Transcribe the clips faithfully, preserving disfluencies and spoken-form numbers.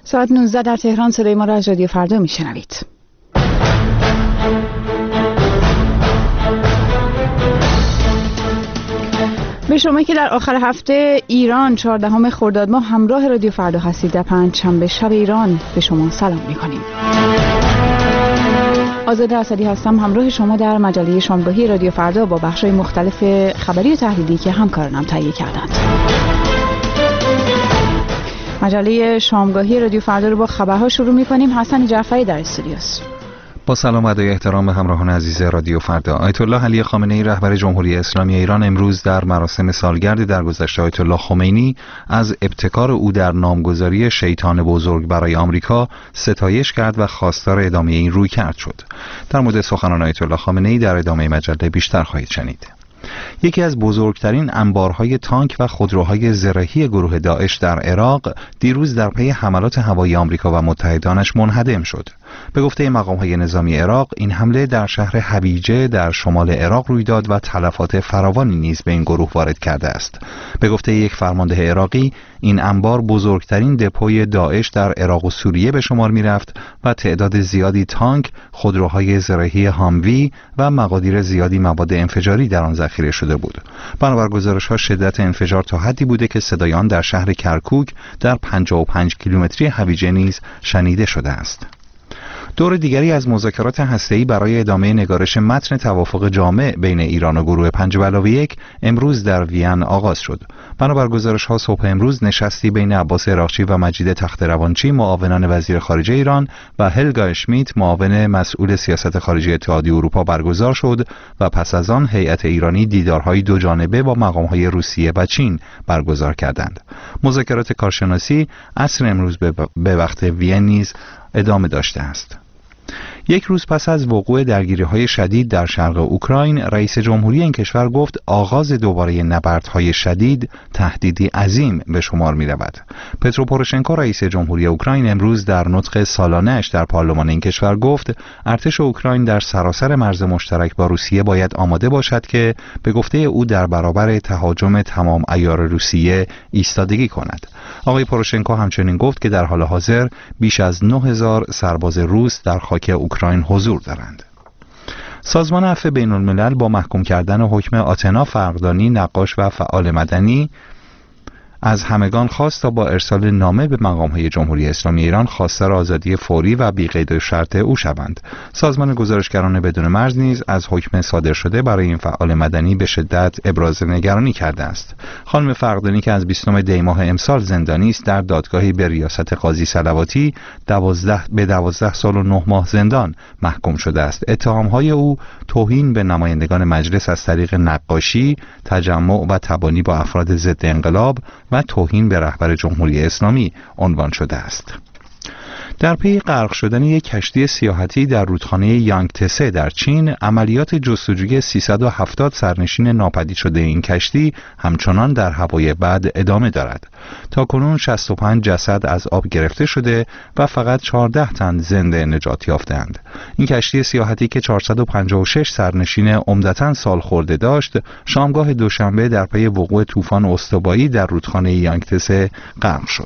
ساعت نوزده در تهران. صدای ما را از رادیو فردا میشنوید. به شما که در آخر هفته ایران چهاردهم خرداد ماه همراه رادیو فردا هستید، در پنج شنبه شب ایران به شما سلام می‌کنیم. آزاده اسدی هستم همراه شما در مجله شامگاهی رادیو فردا با بخش‌های مختلف خبری و تحلیلی که همکارانم تهیه کردند. مجله شامگاهی رادیو فردا رو با خبرها شروع می‌کنیم. حسن جعفری در استودیوست. با سلام و ادای احترام به همراهان عزیز رادیو فردا. آیت الله علی خامنه‌ای رهبر جمهوری اسلامی ایران امروز در مراسم سالگرد درگذشت آیت الله خمینی از ابتکار او در نامگذاری شیطان بزرگ برای آمریکا ستایش کرد و خواستار ادامه این رویکرد شد. در مورد سخنان آیت الله خامنه‌ای در ادامه مجله بیشتر خواهید شنید. یکی از بزرگترین انبارهای تانک و خودروهای زرهی گروه داعش در عراق دیروز در پی حملات هوایی آمریکا و متحدانش منهدم شد. به گفته مقام‌های نظامی عراق، این حمله در شهر حویجه در شمال عراق روی داد و تلفات فراوانی نیز به این گروه وارد کرده است. به گفته یک فرمانده عراقی، این انبار بزرگترین دپوی داعش در عراق و سوریه به شمار می‌رفت و تعداد زیادی تانک، خودروهای زرهی هاموی و مقادیر زیادی مواد انفجاری در آن ذخیره شده بود. بنابر گزارش‌ها شدت انفجار تا حدی بوده که صدای آن در شهر کرکوک در پنجاه و پنج کیلومتری حویجه نیز شنیده شده است. دور دیگری از مذاکرات هسته‌ای برای ادامه نگارش متن توافق جامع بین ایران و گروه پنج به علاوه یک امروز در وین آغاز شد. بنابر گزارش‌ها صبح امروز نشستی بین عباس عراقچی و مجید تخت‌روانچی معاونان وزیر خارجه ایران و هلگا اشمیت معاون مسئول سیاست خارجی اتحادیه اروپا برگزار شد و پس از آن هیئت ایرانی دیدارهای دو جانبه با مقام‌های روسیه و چین برگزار کردند. مذاکرات کارشناسی عصر امروز به وقت وین نیز ادامه داشته است. یک روز پس از وقوع درگیری‌های شدید در شرق اوکراین، رئیس جمهوری این کشور گفت آغاز دوباره نبردهای شدید تهدیدی عظیم به شمار می‌رود. پترو پوروشنکو رئیس جمهوری اوکراین امروز در نطق سالانه‌اش در پارلمان این کشور گفت ارتش اوکراین در سراسر مرز مشترک با روسیه باید آماده باشد که به گفته او در برابر تهاجم تمام عیار روسیه ایستادگی کند. آقای پوروشنکو همچنین گفت که در حال حاضر بیش از نه هزار سرباز روس در خاک اوکراین حضور دارند. سازمان عفو بین الملل با محکوم کردن حکم آتنا فرقدانی، نقاش و فعال مدنی از همگان خواست تا با ارسال نامه به مقام‌های جمهوری اسلامی ایران خواستار آزادی فوری و بی‌قید و شرط او شوند. سازمان گزارشگران بدون مرز نیز از حکم صادر شده برای این فعال مدنی به شدت ابراز نگرانی کرده است. خانم فرقدانی که از بیستم دی ماه امسال زندانی است، در دادگاهی به ریاست قاضی صلواتی دوازده به دوازده سال و نه ماه زندان محکوم شده است. اتهام‌های او توهین به نمایندگان مجلس از طریق نقاشی، تجمع و تبانی با افراد ضد انقلاب و توهین به رهبر جمهوری اسلامی عنوان شده است. در پی غرق شدن یک کشتی سیاحتی در رودخانه یانگتسه در چین، عملیات جستجوی سیصد و هفتاد سرنشین ناپدید شده این کشتی همچنان در هوای بد ادامه دارد. تاکنون شصت و پنج جسد از آب گرفته شده و فقط چهارده تن زنده نجات یافتند. این کشتی سیاحتی که چهارصد و پنجاه و شش سرنشین عمدتاً سالخورده داشت، شامگاه دوشنبه در پی وقوع طوفان استوایی در رودخانه یانگتسه غرق شد.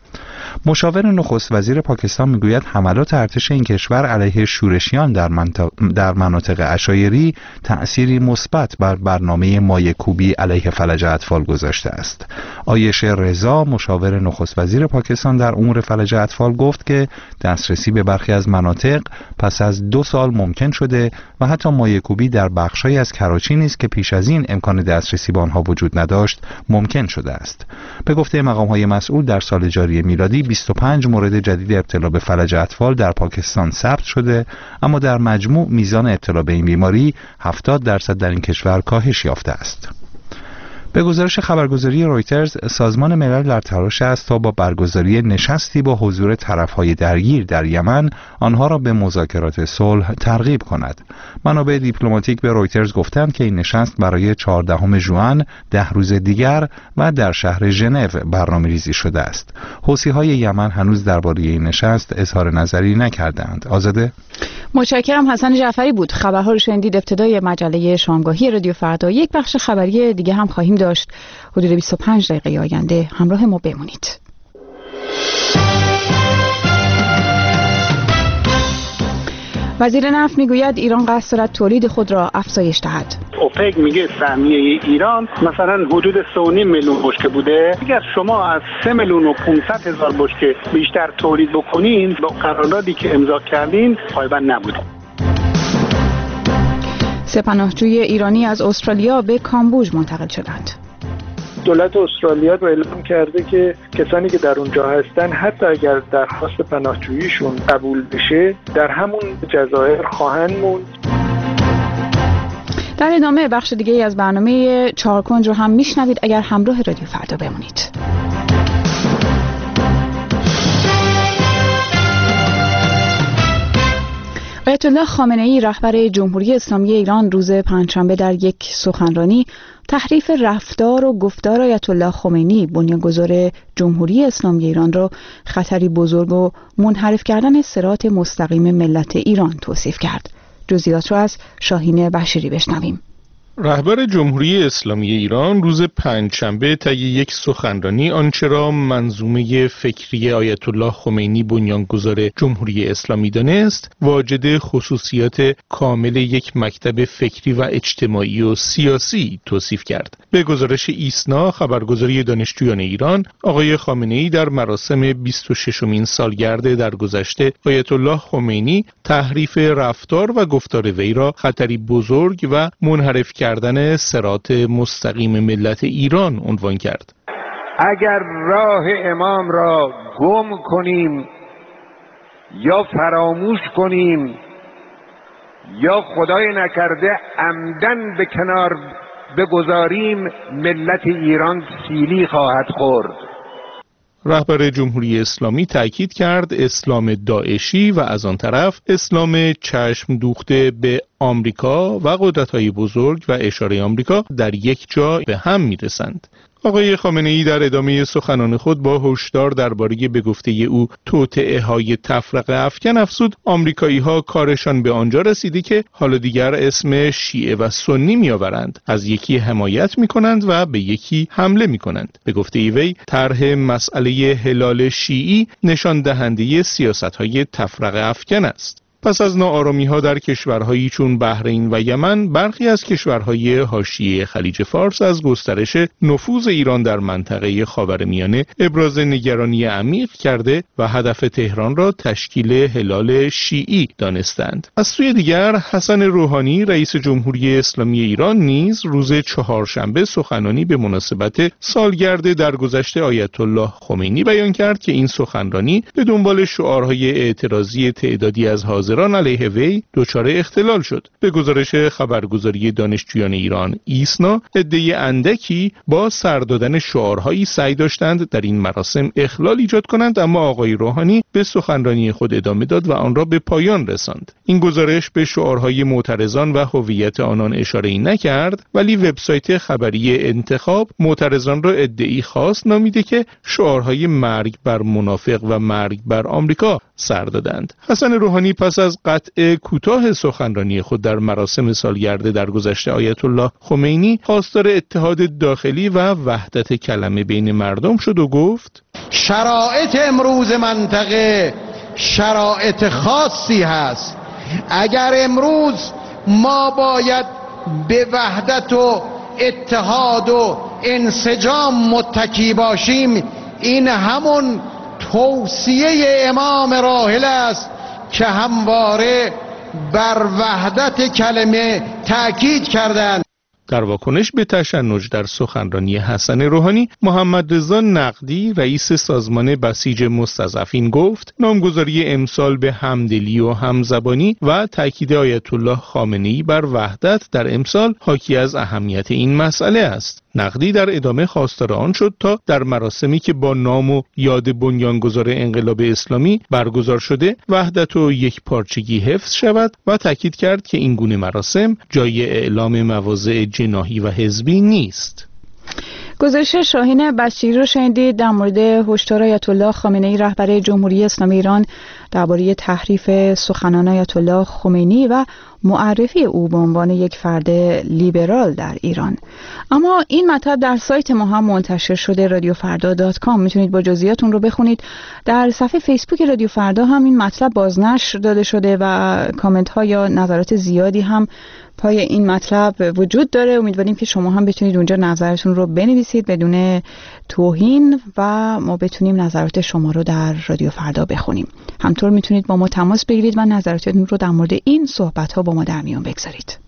مشاور نخست وزیر پاکستان میگوید حملات ارتش این کشور علیه شورشیان در منطقه در مناطق عشایری تأثیری مثبت بر برنامه مایه‌کوبی علیه فلج اطفال گذاشته است. عایشه رضا مشاور نخست وزیر پاکستان در امور فلج اطفال گفت که دسترسی به برخی از مناطق پس از دو سال ممکن شده و حتی مایه‌کوبی در بخشی از کراچی نیز که پیش از این امکان دسترسی به آنها وجود نداشت ممکن شده است. به گفته مقام‌های مسئول در سال جاری میلادی بیست و پنج مورد جدید ابتلا به فلج اطفال در پاکستان ثبت شده، اما در مجموع میزان ابتلا به این بیماری هفتاد درصد در این کشور کاهش یافته است. به گزارش خبرگزاری رویترز، سازمان ملل در تلاش است تا با برگزاری نشستی با حضور طرف‌های درگیر در یمن آنها را به مذاکرات صلح ترغیب کند. منابع دیپلماتیک به رویترز گفتند که این نشست برای چهاردهم ژوئن ده روز دیگر و در شهر ژنو برنامه‌ریزی شده است. حوثی‌های یمن هنوز درباره این نشست اظهار نظری نکردند. آزاده؟ متشکرم. حسن جعفری بود. خبرها رو شنیدید. ابتدای مجله شامگاهی رادیو فردا. یک بخش خبری دیگه هم خواهیم داشت حدود بیست و پنج دقیقه آینده. همراه ما بمونید. وزیر نفت میگوید ایران قصد دارد تولید خود را افزایش دهد. اوپک میگه سهمیه ایران مثلا حدود سه و نیم میلیون بشکه بوده. اگر شما از سه میلیون و پانصد هزار بشکه بیشتر تولید بکنین با قراردادی که امضا کردین پایبند نبوده. سه پناهجوی ایرانی از استرالیا به کامبوج منتقل شدند. دولت استرالیا رو اعلام کرده که کسانی که در اونجا هستن حتی اگر درخواست پناهجوییشون قبول بشه در همون جزایر خواهند موند. در ادامه بخش دیگه از برنامه چهارکنج رو هم میشنوید اگر همراه رادیو فردا بمونید. آیت الله خامنه ای رهبر جمهوری اسلامی ایران روز پنجشنبه در یک سخنرانی تحریف رفتار و گفتار آیت الله خمینی بنیانگذار جمهوری اسلامی ایران را خطری بزرگ و منحرف کردن صراط مستقیم ملت ایران توصیف کرد. جزئیات را از شاهین بشیری بشنویم. رهبر جمهوری اسلامی ایران روز پنجشنبه طی یک سخنرانی آنچه را منظومه فکری آیت الله خمینی بنیانگذار جمهوری اسلامی دانست، واجد خصوصیات کامل یک مکتب فکری و اجتماعی و سیاسی توصیف کرد. به گزارش ایسنا خبرگزاری دانشجویان ایران، آقای خامنه‌ای در مراسم بیست و ششمین سالگرد درگذشته آیت الله خمینی تحریف رفتار و گفتار وی را خطری بزرگ و منحرف کردن صراط مستقیم ملت ایران عنوان کرد. اگر راه امام را گم کنیم یا فراموش کنیم یا خدای نکرده عمدن به کنار بگذاریم، ملت ایران سیلی خواهد خورد. رهبر جمهوری اسلامی تأکید کرد اسلام داعشی و از آن طرف اسلام چشم دوخته به آمریکا و قدرت‌های بزرگ و اشاره آمریکا در یک جا به هم می‌رسند. آقای خامنه‌ای در ادامه سخنان خود با هشدار درباره به گفته او توطئه‌های تفرقه افکن افزود آمریکایی‌ها کارشان به آنجا رسیده که حالا دیگر اسم شیعه و سنی می‌آورند، از یکی حمایت می‌کنند و به یکی حمله می‌کنند. به گفته وی طرح مسئله هلال شیعی نشان دهنده سیاست‌های تفرقه افکن است. پس از ناآرامی‌ها در کشورهایی چون بحرین و یمن، برخی از کشورهای حاشیه خلیج فارس از گسترش نفوذ ایران در منطقه خاورمیانه ابراز نگرانی عمیق کرده و هدف تهران را تشکیل هلال شیعی دانستند. از سوی دیگر حسن روحانی رئیس جمهوری اسلامی ایران نیز روز چهارشنبه سخنرانی به مناسبت سالگرد درگذشت آیت الله خمینی بیان کرد که این سخنرانی به دنبال شعارهای اعتراضی تعدادی از حاضران علیه وی دچار اختلال شد. به گزارش خبرگزاری دانشجویان ایران ایسنا، عده اندکی با سر دادن شعارهایی سعی داشتند در این مراسم اخلال ایجاد کنند، اما آقای روحانی به سخنرانی خود ادامه داد و آن را به پایان رساند. این گزارش به شعارهای معترضان و هویت آنان اشاره نکرد، ولی وبسایت خبری انتخاب معترضان را ادعی خاص نامیده که شعارهای مرگ بر منافق و مرگ بر آمریکا سر دادند. حسن روحانی پس از قطع کوتاه سخنرانی خود در مراسم سالگرد درگذشت آیت الله خمینی خواستار اتحاد داخلی و وحدت کلمه بین مردم شد و گفت شرایط امروز منطقه شرایط خاصی هست. اگر امروز ما باید به وحدت و اتحاد و انسجام متکی باشیم، این همون توصیه امام راحل است که همواره بر وحدت کلمه تأکید کردند. در واکنش به تشنج در سخنرانی حسن روحانی، محمد رضا نقدی رئیس سازمان بسیج مستضعفین گفت نامگذاری امسال به همدلی و همزبانی و تأکید آیت الله خامنه‌ای بر وحدت در امسال حاکی از اهمیت این مسئله است. نقدی در ادامه خواستار آن شد تا در مراسمی که با نام و یاد بنیانگذار انقلاب اسلامی برگزار شده وحدت و یک پارچگی حفظ شود و تأکید کرد که این گونه مراسم جای اعلام مواضع جناحی و حزبی نیست. گزارش شاهین بشیری رو شنیدید در مورد هشدار آیت الله خامنه ای رهبر جمهوری اسلامی ایران درباره تحریف سخنان آیت الله خمینی و معرفی او به عنوان یک فرد لیبرال در ایران. اما این مطلب در سایت ما هم منتشر شده، رادیو فردا دات کام. میتونید با جزئیات اون رو بخونید. در صفحه فیسبوک رادیو فردا هم این مطلب بازنشر داده شده و کامنت ها یا نظرات زیادی هم پای این مطلب وجود داره. امیدواریم که شما هم بتونید اونجا نظرتون رو بنویسید بدون توهین و ما بتونیم نظرات شما رو در رادیو فردا بخونیم. همطور میتونید با ما تماس بگیرید و نظراتتون رو در مورد این صحبت ها با ما در میون بگذارید.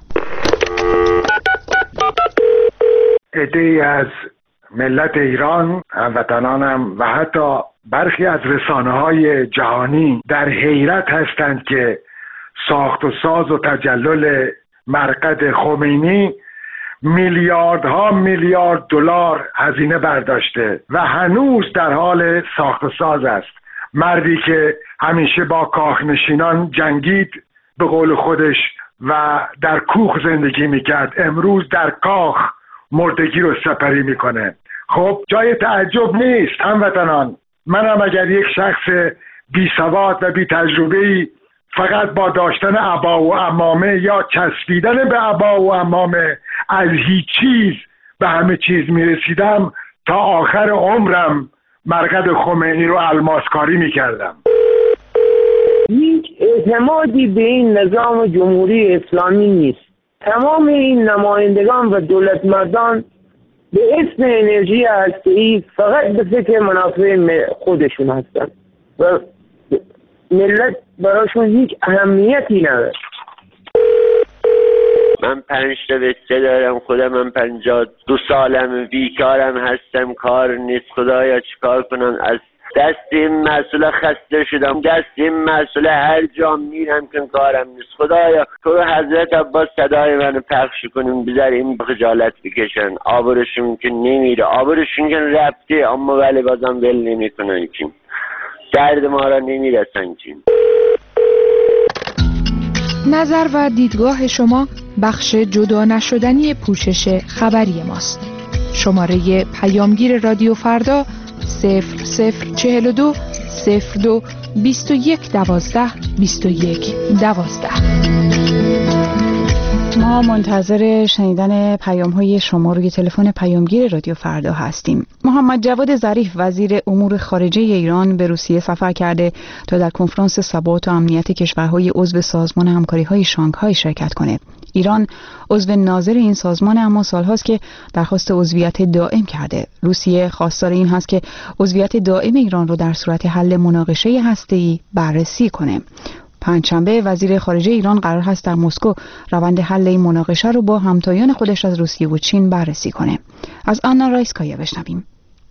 عده‌ای از ملت ایران، هموطنانم و حتی برخی از رسانه‌های جهانی در حیرت هستند که ساخت و ساز و تجلل مرقد خمینی میلیاردها میلیارد دلار هزینه برداشته و هنوز در حال ساخت و ساز است. مردی که همیشه با کاخنشینان جنگید به قول خودش و در کوخ زندگی میکرد، امروز در کاخ مردگی رو سپری میکنه. خب جای تعجب نیست هموطنان. منم اگر یک شخص بی سواد و بی تجربه‌ای فقط با داشتن عبا و عمامه یا چسبیدن به عبا و عمامه از هیچ چیز به همه چیز میرسیدم، تا آخر عمرم مرقد خمینی رو الماسکاری میکردم. هیچ اعتمادی به این نظام جمهوری اسلامی نیست. تمام این نمایندگان و دولت مردان به اسم انرژی هسته‌ای فقط به فکر منافع خودشون هستن و ملت براشون هیچ اهمیتی نداره. من پنج تا بچه دارم، خودم من پنجاه دو سالم، بیکارم هستم، کار نیست. خدایا چیکار کنم؟ از دست این مسئله خسته شدم، دست این مسئله هر جا میرم که کارم نیست. خدایا تو حضرت عباس صدای منو پخش کنیم، بذار این خجالت بکشن. آبرشون که نمیره، آبرشون که رفته، اما ولی بازم ول نمیکنن که درد ما را نمیرسن که. نظر و دیدگاه شما بخش جدا نشدنی پوشش خبری ماست. شماره پیامگیر رادیو فردا صفر صفر چهل و دو صفر دو بیست و یک دوازده بیست و یک دوازده. ما منتظر شنیدن پیام های شما روی تلفن پیامگیر رادیو فردا هستیم. محمد جواد ظریف وزیر امور خارجه ایران به روسیه سفر کرده تا در کنفرانس ثبات و امنیت کشورهای عضو سازمان همکاری‌های شانگهای شرکت کنه. ایران عضو ناظر این سازمان اما سالهاست که درخواست عضویت دائم کرده. روسیه خواستار این هست که عضویت دائم ایران رو در صورت حل مناقشه هسته‌ای بررسی کنه. پنجشنبه وزیر خارجه ایران قرار هست در مسکو روند حل این مناقشه رو با همتایان خودش از روسیه و چین بررسی کنه. از آنا رایسکایا بشنویم.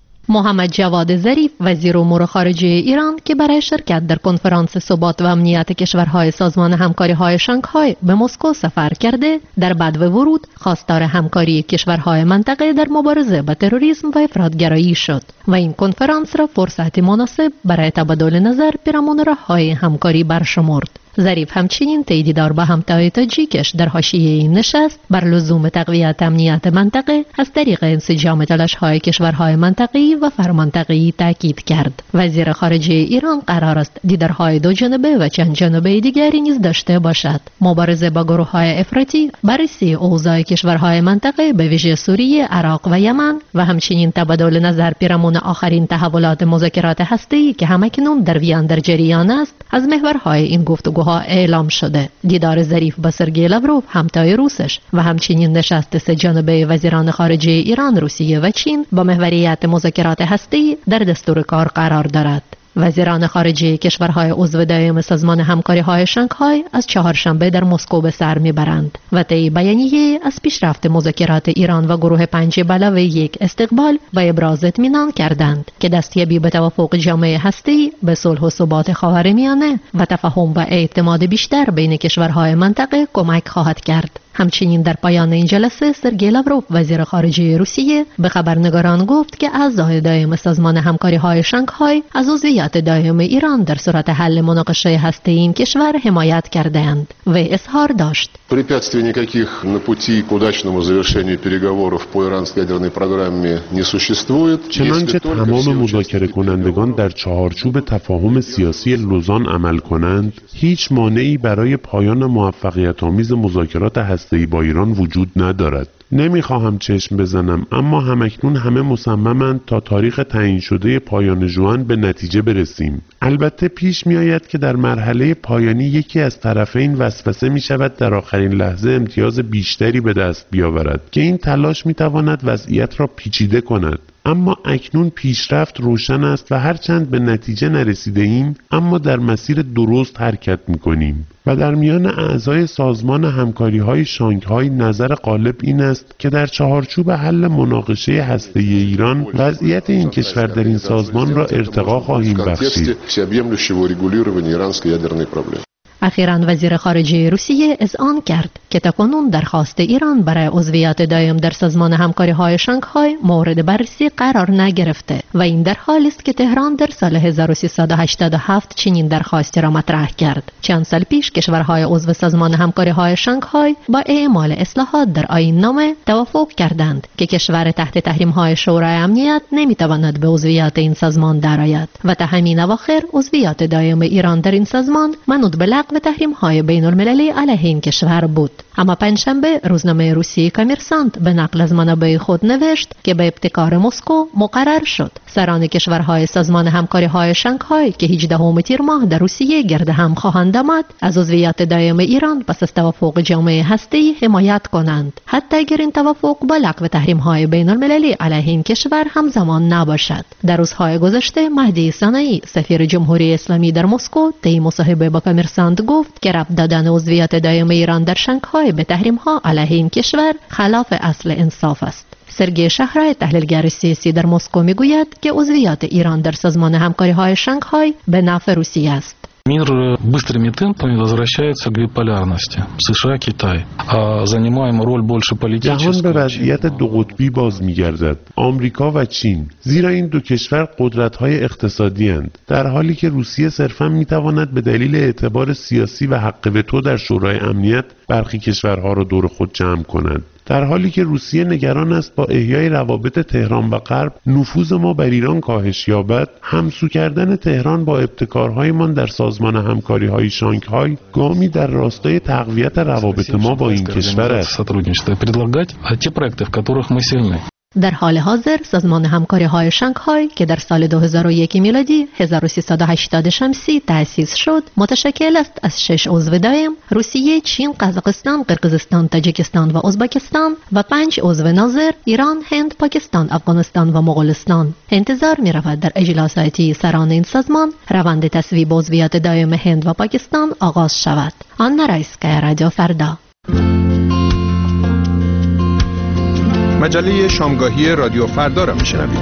محمد جواد ظریف وزیر امور خارجه ایران که برای شرکت در کنفرانس ثبات و امنیت کشورهای سازمان همکاری‌های شانگهای به مسکو سفر کرده، در بدو ورود خواستار همکاری کشورهای منطقه در مبارزه با تروریسم و افراطگرایی شد و این کنفرانس را فرصتی مناسب برای تبادل نظر پیرامون راه‌های همکاری برشمرد. ظریف همچنین تاییددار با همتای تاجیکش در حاشیه این نشست بر لزوم تقویت امنیت منطقه از طریق انسجام تلاش‌های کشورهای منطقه‌ای و فرمانطقه‌ای تاکید کرد. وزیر خارجه ایران قرار است دیدارهای دو جانبه و چند جانبه دیگری نیز داشته باشد. مبارزه با گروه‌های افراطی، بررسی اوضاع کشورهای منطقه به ویژه سوریه، عراق و یمن و همچنین تبادل نظر پیرامون آخرین تحولات مذاکرات هسته‌ای که همکنون در وین در جریان است از محورهای این گفتگو اعلام شده. دیدار ظریف با سرگئی لاوروف همتای روسش و همچنین نشست سه جانبه وزیران خارجه ایران، روسیه و چین با محوریت مذاکرات هسته‌ای در دستور کار قرار دارد. وزیران خارجه کشورهای عضو دائم سازمان همکاری‌های شانگهای از چهارشنبه در مسکو به سر میبرند و طی بیانیه از پیشرفت مذاکرات ایران و گروه پنج علاوه یک استقبال و ابراز اطمینان کردند که دستیابی به توافق جامعه هسته‌ای به صلح و ثبات خاورمیانه و تفاهم و اعتماد بیشتر بین کشورهای منطقه کمک خواهد کرد. همچنین در پایان این جلسه سرگئی لاوروف وزیر خارجه روسیه به خبرنگاران گفت که اعضای دائم سازمان همکاری‌های شانگهای از عضویت دائم ایران در صورت حل مناقشه هسته‌ای این کشور حمایت کردند و اظهار داشت препятствий никаких на пути к удачному завершению переговоров по иранской ядерной программе не существует. چنانچه تمام مذاکره کنندگان در چهارچوب تفاهم سیاسی لوزان عمل کنند، هیچ مانعی برای پایان موفقیت‌آمیز مذاکرات هسته‌ای با ایران وجود ندارد. نمیخواهم چشم بزنم، اما همکنون همه مصممند تا تاریخ تعیین شده پایان ژوئن به نتیجه برسیم. البته پیش می آید که در مرحله پایانی یکی از طرفین وسوسه می شود در آخرین لحظه امتیاز بیشتری به دست بیاورد که این تلاش می تواند وضعیت را پیچیده کند. اما اکنون پیشرفت روشن است و هرچند به نتیجه نرسیده ایم، اما در مسیر درست حرکت می کنیم. و در میان اعضای سازمان همکاری‌های شانگهای نظر غالب این است که در چهارچوب حل مناقشه هسته‌ای ایران وضعیت این کشور در این سازمان را ارتقا خواهیم بخشید. اخیراً وزیر خارجه روسیه اذعان کرد که تاکنون درخواست ایران برای عضویت دائم در سازمان همکاری‌های شانگهای مورد بررسی قرار نگرفته و این در حالی است که تهران در سال هزار و سیصد و هشتاد و هفت چنین درخواستی را مطرح کرد. چند سال پیش کشورهای عضو سازمان همکاری‌های شانگهای با اعمال اصلاحات در آیین نامه توافق کردند که کشور تحت تحریم‌های شورای امنیت نمی‌تواند به عضویت این سازمان درآید و تا همین اواخر عضویت دائم ایران در این سازمان منوط به و تحریم‌های بین‌المللی علیه این کشور بود. اما پنجشنبه روزنامه روسی کامرسانت به نقل از منابع خود نوشت که به ابتکار مسکو مقرر شد سران کشورهای سازمان همکاری‌های شانگهای که هجدهم تیر ماه در روسیه گرد هم خواهند آمد از عضویت دائم ایران پس از توافق جامعه هسته‌ای حمایت کنند، حتی اگر این توافق با لغو تحریم‌های بین‌المللی علیه این کشور همزمان نباشد. در روزهای گذشته مهدی صنعی سفیر جمهوری اسلامی در مسکو طی مصاحبه با کامرسانت گفت که ربط دادن عضویت دائم ایران در شانگهای به تحریم‌ها علیه این کشور خلاف اصل انصاف است. سرگئی شهرای تحلیلگر سیاسی در مسکو میگوید که عضویت ایران در سازمان همکاری‌های شانگهای به نفع روسیه است. Мир быстрыми темпами возвращается к биполярности. США, Китай. А занимаем роль больше политической. جهان به وضعیت دو قطبی باز می‌گردد. آمریکا و چین. زیرا این دو کشور قدرت‌های اقتصادی اند. در حالی که روسیه صرفاً می‌تواند به دلیل اعتبار سیاسی و حق وتو در شورای امنیت برخی کشورها را دور خود جمع کند. در حالی که روسیه نگران است با احیای روابط تهران و غرب نفوذ ما بر ایران کاهش یابد، همسو کردن تهران با ابتکارهایمان در سازمان همکاری‌های شانگهای گامی در راستای تقویت روابط ما با این کشور است. در حال حاضر سازمان همکاری‌های شانگهای که در سال دو هزار و یک میلادی هزار و سیصد و هشتاد شمسی تأسیس شد، متشکل است از شش عضو دائم: روسیه، چین، قزاقستان، قرقیزستان، تاجیکستان و ازبکستان و پنج عضو ناظر: ایران، هند، پاکستان، افغانستان و مغولستان. انتظار می‌رود در اجلاس آتی سران این سازمان روند تصویب عضویت دائم هند و پاکستان آغاز شود. آنا رایسکایا، رادیو فردا. مجله شامگاهی رادیو فردا را میشنوید.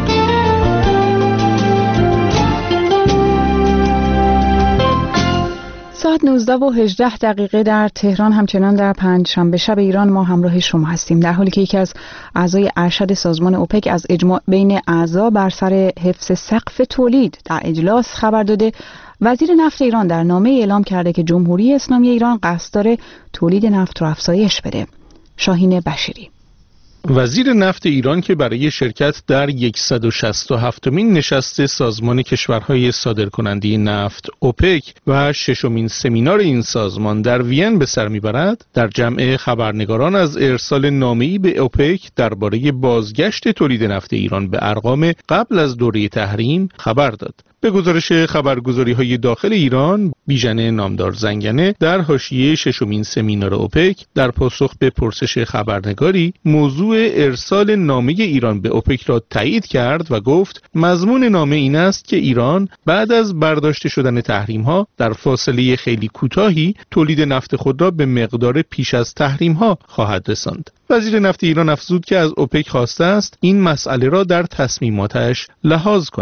ساعت نوزده و هجده دقیقه در تهران، همچنان در پنجشنبه شب ایران ما همراه شما هستیم، در حالی که یکی از اعضای ارشد سازمان اوپک از اجماع بین اعضا بر سر حفظ سقف تولید در اجلاس خبر داده. وزیر نفت ایران در نامه اعلام کرده که جمهوری اسلامی ایران قصد داره تولید نفت رو افزایش بده. شاهین بشیری. وزیر نفت ایران که برای شرکت در صد و شصت و هفتمین نشست سازمان کشورهای صادرکننده نفت اوپک و ششمین سمینار این سازمان در وین به سر میبرد، در جمع خبرنگاران از ارسال نامه‌ای به اوپک درباره بازگشت تولید نفت ایران به ارقام قبل از دوره تحریم خبر داد. به گزارش خبرگزاری‌های داخل ایران، بیژن نامدار زنگنه در حاشیه ششمین سمینار اوپک در پاسخ به پرسش خبرنگاری موضوع ارسال نامه ایران به اوپک را تایید کرد و گفت مضمون نامه این است که ایران بعد از برداشته شدن تحریم‌ها در فاصله خیلی کوتاهی تولید نفت خود را به مقدار پیش از تحریم‌ها خواهد رساند. وزیر نفت ایران افزود که از اوپک خواسته است این مسئله را در تصمیماتش لحاظ کند.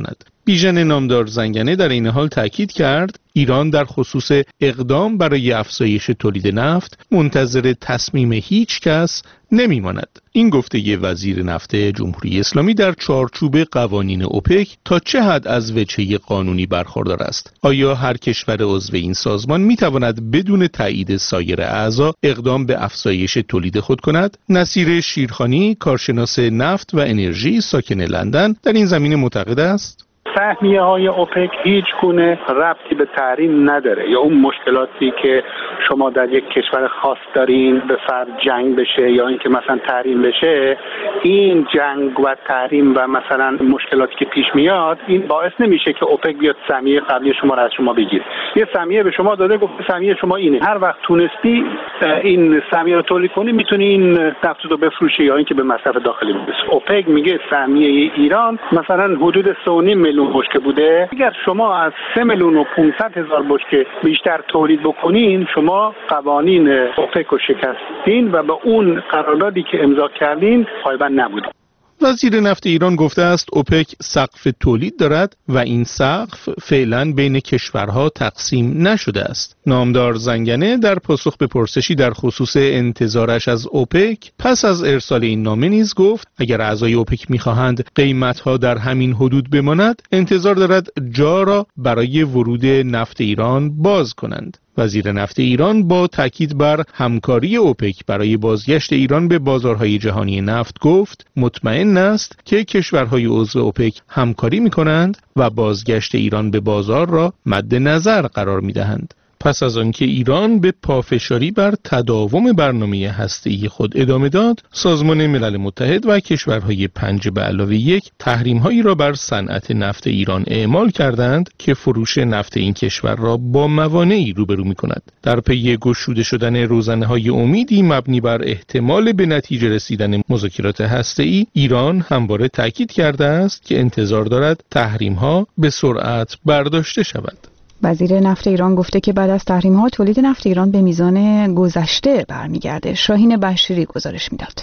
بیژن نامدار زنگنه در این حال تاکید کرد ایران در خصوص اقدام برای افزایش تولید نفت منتظر تصمیم هیچ کس نمیماند. این گفته وزیر نفت جمهوری اسلامی در چارچوب قوانین اوپک تا چه حد از وجهه قانونی برخوردار است؟ آیا هر کشور عضو این سازمان میتواند بدون تایید سایر اعضا اقدام به افزایش تولید خود کند؟ نصیر شیرخانی، کارشناس نفت و انرژی ساکن لندن، در این زمینه معتقد است سهمیه های اوپک هیچ گونه ربطی به تحریم نداره، یا اون مشکلاتی که شما در یک کشور خاص دارین به فرض جنگ بشه یا اینکه مثلا تحریم بشه، این جنگ و تحریم و مثلا مشکلاتی که پیش میاد این باعث نمیشه که اوپک بیاد سهمیه قبلی شما را از شما بگیره. یه سهمیه به شما داده، گفته سهمیه شما اینه، هر وقت تونستی این سهمیه رو تولید کنی میتونی این نفت رو بفروشی یا اینکه به مصرف داخلی برسی. اوپک میگه سهمیه ایران مثلا حدود سه و نیم میلیون بشکه بوده، اگر شما از سه میلیون و پانصد هزار بشکه بیشتر تولید بکنین شما قوانین اوپک رو شکستین و به اون قراردادی که امضا کردین پایبند نبودین. وزیر نفت ایران گفته است اوپک سقف تولید دارد و این سقف فعلا بین کشورها تقسیم نشده است. نامدار زنگنه در پاسخ به پرسشی در خصوص انتظارش از اوپک پس از ارسال این نامه نیز گفت اگر اعضای اوپک می‌خواهند قیمت‌ها در همین حدود بماند انتظار دارد جا را برای ورود نفت ایران باز کنند. وزیر نفت ایران با تاکید بر همکاری اوپک برای بازگشت ایران به بازارهای جهانی نفت گفت مطمئن است که کشورهای عضو اوپک همکاری می‌کنند و بازگشت ایران به بازار را مد نظر قرار می‌دهند. پس از آنکه ایران به پافشاری بر تداوم برنامه هسته‌ای خود ادامه داد، سازمان ملل متحد و کشورهای پنج به علاوه یک تحریم‌هایی را بر صنعت نفت ایران اعمال کردند که فروش نفت این کشور را با موانعی روبرو می‌کند. در پی گشوده شدن روزنه‌های امیدی مبنی بر احتمال به نتیجه رسیدن مذاکرات هسته‌ای، ایران همواره تاکید کرده است که انتظار دارد تحریم‌ها به سرعت برداشته شود. وزیر نفت ایران گفته که بعد از تحریم‌ها تولید نفت ایران به میزان گذشته برمیگرده. شاهین بشیری گزارش میداد.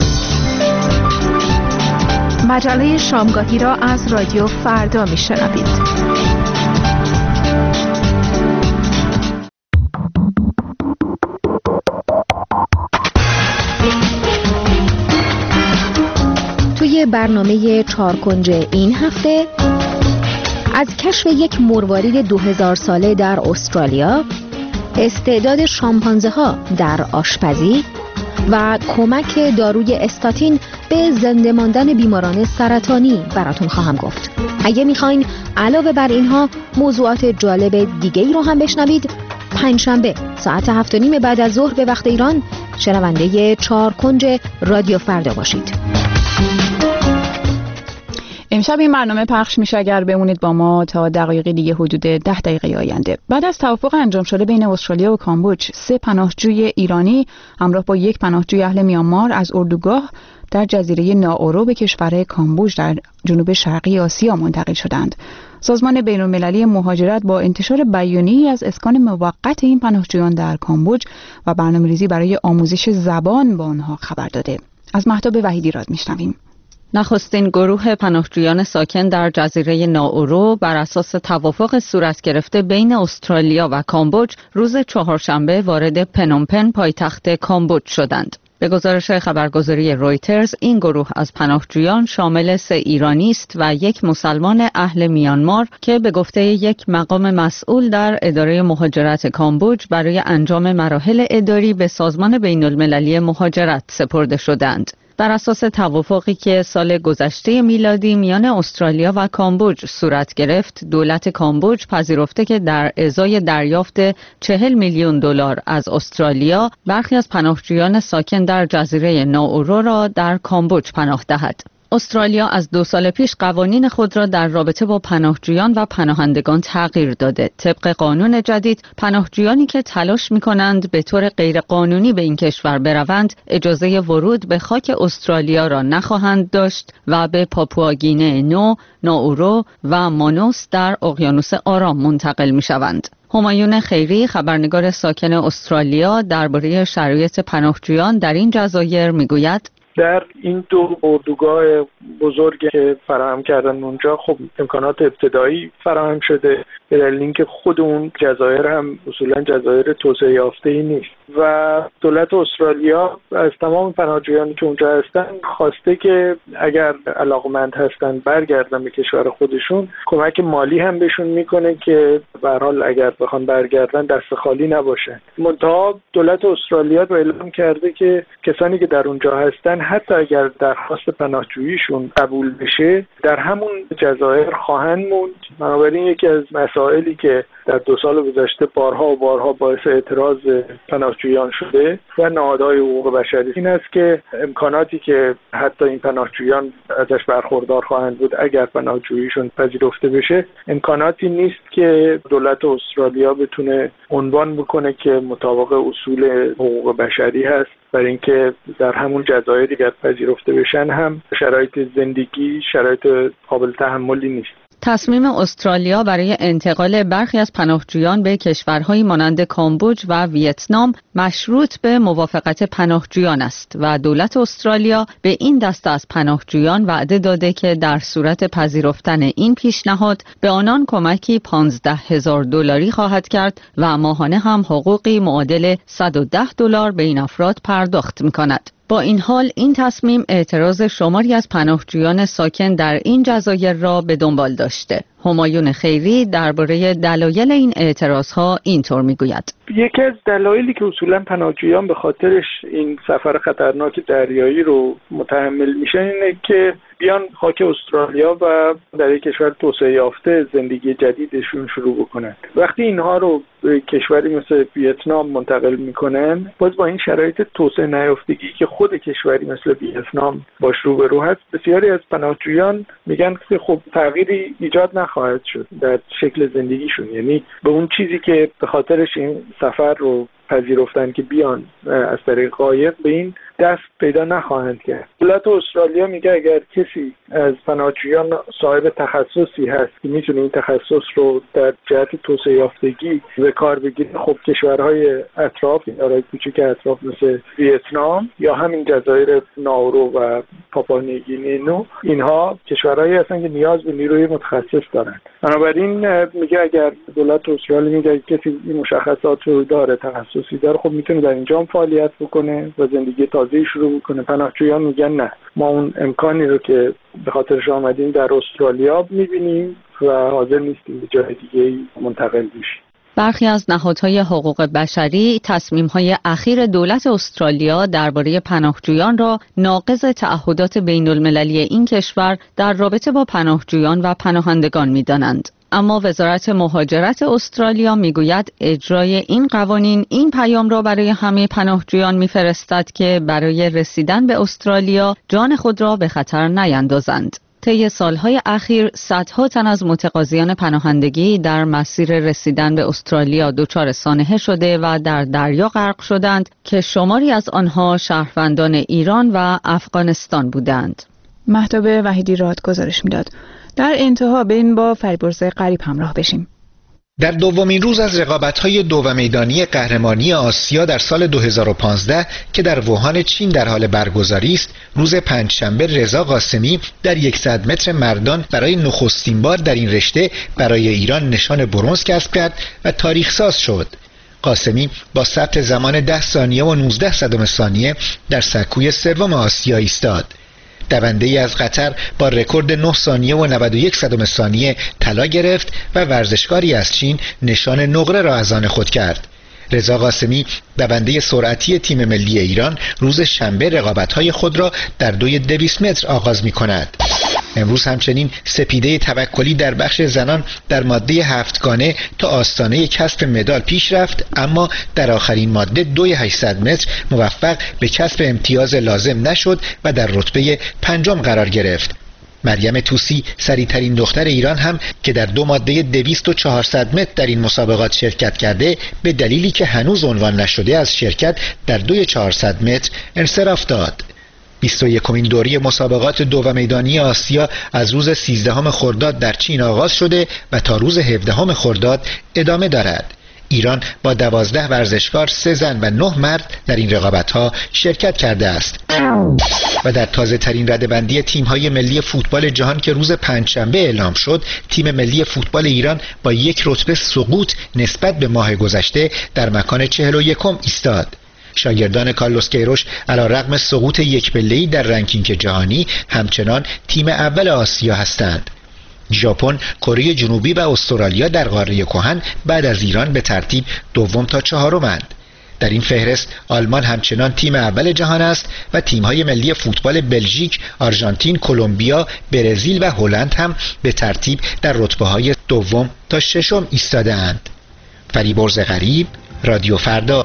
مجله شامگاهی را از رادیو فردا میشنوید. توی برنامه چارکنج این هفته از کشف یک مروارید دو هزار ساله در استرالیا، استعداد شامپانزه ها در آشپزی و کمک داروی استاتین به زنده ماندن بیماران سرطانی براتون خواهم گفت. اگه میخواین علاوه بر اینها موضوعات جالب دیگه ای رو هم بشنوید، پنجشنبه ساعت هفت و نیم بعد از ظهر به وقت ایران شنونده چارکنج رادیو فردا باشید. امشب این برنامه پخش میشه اگر بمونید با ما تا دقایق دیگه، حدود ده دقیقه آینده. بعد از توافق انجام شده بین استرالیا و کامبوج، سه پناهجوی ایرانی همراه با یک پناهجوی اهل میانمار از اردوگاه در جزیره ناورو به کشور کامبوج در جنوب شرقی آسیا منتقل شدند. سازمان بین‌المللی مهاجرت با انتشار بیانیه‌ای از اسکان موقت این پناهجویان در کامبوج و برنامه‌ریزی برای آموزش زبان با آنها خبر داده. از مهتاب وحیدی راد میشنویم. نخستین گروه پناهجویان ساکن در جزیره ناورو بر اساس توافق صورت گرفته بین استرالیا و کامبوج روز چهارشنبه وارد پنومپن پایتخت کامبوج شدند. به گزارش خبرگزاری رویترز این گروه از پناهجویان شامل سه ایرانی است و یک مسلمان اهل میانمار که به گفته یک مقام مسئول در اداره مهاجرت کامبوج برای انجام مراحل اداری به سازمان بین‌المللی مهاجرت سپرده شدند. بر اساس توافقی که سال گذشته میلادی میان استرالیا و کامبوج صورت گرفت، دولت کامبوج پذیرفته که در ازای دریافت چهل میلیون دلار از استرالیا برخی از پناهجویان ساکن در جزیره ناورو را در کامبوج پناه دهد. استرالیا از دو سال پیش قوانین خود را در رابطه با پناهجویان و پناهندگان تغییر داده. طبق قانون جدید، پناهجویانی که تلاش می‌کنند به طور غیرقانونی به این کشور بروند، اجازه ورود به خاک استرالیا را نخواهند داشت و به پاپوآگینه نو، ناورو و مانوس در اقیانوس آرام منتقل می‌شوند. همایون خیری، خبرنگار ساکن استرالیا، درباره شرایط پناهجویان در این جزایر می‌گوید: در این دو اردوگاه بزرگ که فراهم کردن اونجا خب امکانات ابتدایی فراهم شده، به دلیل اینکه خود اون جزایر هم اصولا جزایر توسعه یافته‌ای نیست و دولت استرالیا از تمام پناهجویانی که اونجا هستن خواسته که اگر علاقمند هستن برگردن به کشور خودشون، کمک مالی هم بهشون میکنه که به هر حال اگر بخوان برگردن دست خالی نباشن. منتها دولت استرالیا رو اعلام کرده که کسانی که در اونجا هستن حتی اگر درخواست پناهجوییشون قبول بشه در همون جزایر خواهند موند. بنابراین یکی از مسائلی که در دو سال گذشته بارها و بارها باعث اعتراض پناهجویان شده و نهادهای حقوق بشری این است که امکاناتی که حتی این پناهجویان ازش برخوردار خواهند بود اگر پناهجوییشون پذیرفته بشه، امکاناتی نیست که دولت استرالیا بتونه عنوان بکنه که مطابق اصول حقوق بشری هست، برای اینکه در همون جزایر دیگر پذیرفته بشن هم شرایط زندگی شرایط قابل تحملی نیست. تصمیم استرالیا برای انتقال برخی از پناهجویان به کشورهایی مانند کامبوج و ویتنام مشروط به موافقت پناهجویان است و دولت استرالیا به این دسته از پناهجویان وعده داده که در صورت پذیرفتن این پیشنهاد به آنان کمکی پانزده هزار دلاری خواهد کرد و ماهانه هم حقوقی معادل صد و ده دلار به این افراد پرداخت می‌کند. با این حال این تصمیم اعتراض شماری از پناهجویان ساکن در این جزایر را به دنبال داشته. همایون خیری درباره دلایل این اعتراضها اینطور میگوید: یکی از دلایلی که اصولا پناهجویان به خاطرش این سفر خطرناک دریایی رو متحمل میشن اینه که بیان خاک استرالیا و در یک کشور توسعه یافته زندگی جدیدشون شروع بکنن. وقتی اینها رو به کشوری مثل ویتنام منتقل میکنن، باز با این شرایط توسعه نیافتگی که خود کشوری مثل ویتنام باش روبرو هست، بسیاری از پناهجویان میگن که خب تغییری ایجاد نخواهد شد در شکل زندگیشون، یعنی به اون چیزی که به خاطرش این سفر رو پذیرفتن که بیان از طریق قایق به این دست پیدا نخواهند کرد. دولت استرالیا میگه اگر کسی از پناهجویان صاحب تخصصی هست که میتونه این تخصص رو در جهت توسعه یافتگی به کار بگیره، خب کشورهای اطراف یا کوچیک اطراف مثل ویتنام یا همین جزایر ناورو و پاپوا نیوگینی، اینها کشورهایی هستن که نیاز به نیروی متخصص دارن. بنابراین میگه اگر دولت استرالیا میگه کسی این مشخصات رو داره، تخصصی داره، خب میتونه در اینجا فعالیت بکنه و زندگی تازه شروع بکنه. پناهجویان میگن نه، ما اون امکانی رو که به خاطرش آمدیم در استرالیا میبینیم و حاضر نیستیم به جای دیگه منتقل بشیم. برخی از نهادهای حقوق بشری تصمیم‌های اخیر دولت استرالیا درباره پناهجویان را ناقض تعهدات بین‌المللی این کشور در رابطه با پناهجویان و پناهندگان می‌دانند. اما وزارت مهاجرت استرالیا میگوید اجرای این قوانین این پیام را برای همه پناهجویان میفرستد که برای رسیدن به استرالیا جان خود را به خطر نیندازند. طی سالهای اخیر صدها تن از متقاضیان پناهندگی در مسیر رسیدن به استرالیا دچار سانحه شده و در دریا غرق شدند که شماری از آنها شهروندان ایران و افغانستان بودند. مهتاب وحیدی راد گزارش میداد. در انتها بریم با فریبرز غریب همراه بشیم. در دومین روز از رقابت‌های دو و میدانی قهرمانی آسیا در سال دو هزار و پانزده که در ووهان چین در حال برگزاری است، روز پنجشنبه رضا قاسمی در صد متر مردان برای نخستین بار در این رشته برای ایران نشان برنز کسب کرد و تاریخ ساز شد. قاسمی با ثبت زمان ده ثانیه و نوزده صدم ثانیه در سکوی سوم آسیا ایستاد. دونده ای از قطر با رکورد نه ثانیه و نود و یک صدم ثانیه طلا گرفت و ورزشکاری از چین نشان نقره را از آن خود کرد. رضا قاسمی دونده سرعتی تیم ملی ایران روز شنبه رقابت‌های خود را در دوی دویست متر آغاز می‌کند. امروز همچنین سپیده توکلی در بخش زنان در ماده هفتگانه تا آستانه کسب مدال پیش رفت، اما در آخرین ماده دوی هشتصد متر موفق به کسب امتیاز لازم نشد و در رتبه پنجم قرار گرفت. مریم توسی سریعترین دختر ایران هم که در دو ماده دویست و چهارصد متر در این مسابقات شرکت کرده، به دلیلی که هنوز عنوان نشده از شرکت در دوی چهارصد متر انصراف داد. بیست و یکمین دوره مسابقات دو و میدانی آسیا از روز سیزدهم خرداد در چین آغاز شده و تا روز هفدهم خرداد ادامه دارد. ایران با دوازده ورزشکار، سه زن و نه مرد در این رقابت‌ها شرکت کرده است. و در تازه ترین رده‌بندی تیم‌های ملی فوتبال جهان که روز پنجشنبه اعلام شد، تیم ملی فوتبال ایران با یک رتبه سقوط نسبت به ماه گذشته در مکان چهل و یکم ایستاد. شاگردان کارلوس کیروش علیرغم سقوط یک پله‌ای در رنکینگ جهانی همچنان تیم اول آسیا هستند. ژاپن، کره جنوبی و استرالیا در قاره کهن بعد از ایران به ترتیب دوم تا چهارمند. در این فهرست آلمان همچنان تیم اول جهان است و تیم‌های ملی فوتبال بلژیک، آرژانتین، کلمبیا، برزیل و هلند هم به ترتیب در رتبه‌های دوم تا ششم ایستاده‌اند. فریبرز غریب، رادیو فردا.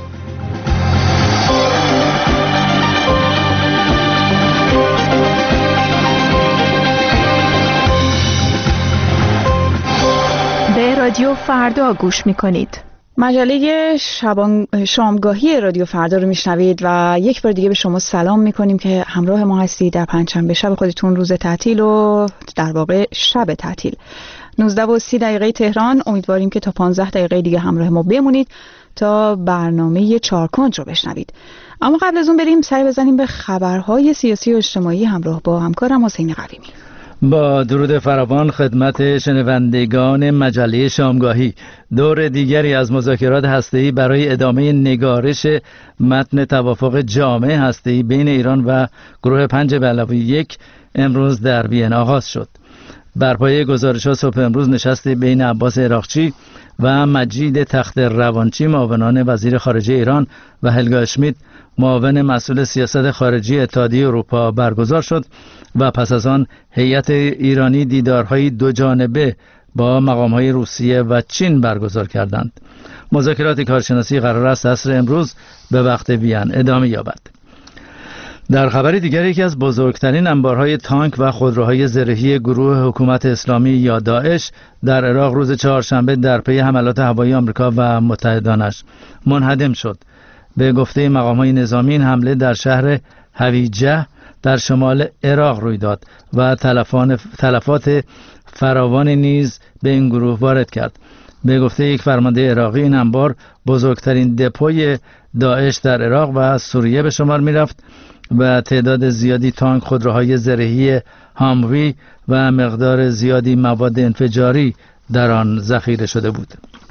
به رادیو فردا گوش می‌کنید. مجله شبان... شامگاهی رادیو فردا رو میشنوید و یک بار دیگه به شما سلام میکنیم که همراه ما هستید در پنجشنبه شب خودتون، روز تعطیل و در واقع شب تعطیل. نوزده و سی دقیقه تهران. امیدواریم که تا پانزده دقیقه دیگه همراه ما بمونید تا برنامه چارکنج رو بشنوید. اما قبل از اون بریم سری بزنیم به خبرهای سیاسی و اجتماعی همراه با همکارم حسین قویمی. با درود فراوان خدمت شنوندگان مجله شامگاهی. دور دیگری از مذاکرات هسته‌ای برای ادامه نگارش متن توافق جامع هسته‌ای بین ایران و گروه پنج به علاوه یک امروز در وین آغاز شد. بر پایه گزارش‌ها صبح امروز نشستی بین عباس عراقچی و مجید تخت روانچی معاونان وزیر خارجه ایران و هلگا اشمیت معاون مسئول سیاست خارجی اتحادیه اروپا برگزار شد و پس از آن هیئت ایرانی دیدارهای دو جانبه با مقامهای روسیه و چین برگزار کردند. مذاکرات کارشناسی قرار است عصر امروز به وقت وین ادامه یابد. در خبر دیگر، یکی از بزرگترین انبارهای تانک و خودروهای زرهی گروه حکومت اسلامی یا داعش در عراق روز چهارشنبه در پی حملات هوایی آمریکا و متحدانش منهدم شد. به گفته مقام‌های نظامی این حمله در شهر هویجه در شمال عراق روی داد و تلفات فراوانی نیز به این گروه وارد کرد. به گفته یک فرمانده عراقی این انبار بزرگترین دپوی داعش در عراق و سوریه به شمار می رفت و تعداد زیادی تانک، خودروهای زرهی هاموی و مقدار زیادی مواد انفجاری در آن ذخیره شده بود.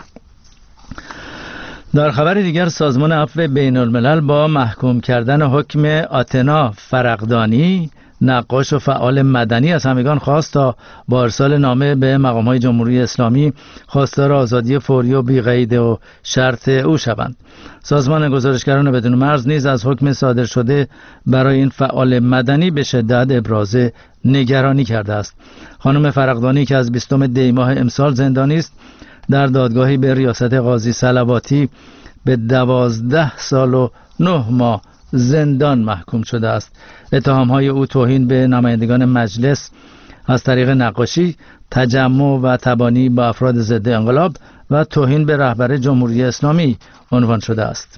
در خبر دیگر، سازمان عفو بین الملل با محکوم کردن حکم آتنا فرقدانی، نقاش و فعال مدنی از همگان خواست تا با ارسال نامه به مقام‌های جمهوری اسلامی خواستار آزادی فوری و بی‌قید و شرط او شوند. سازمان گزارشگران بدون مرز نیز از حکم صادر شده برای این فعال مدنی به شدت ابراز نگرانی کرده است. خانم فرقدانی که از بیستم دی ماه امسال زندانی است، در دادگاهی به ریاست قاضی صلواتی به دوازده سال و نه ماه زندان محکوم شده است. اتهام‌های او توهین به نمایندگان مجلس از طریق نقاشی، تجمع و تبانی با افراد ضد انقلاب و توهین به رهبر جمهوری اسلامی عنوان شده است.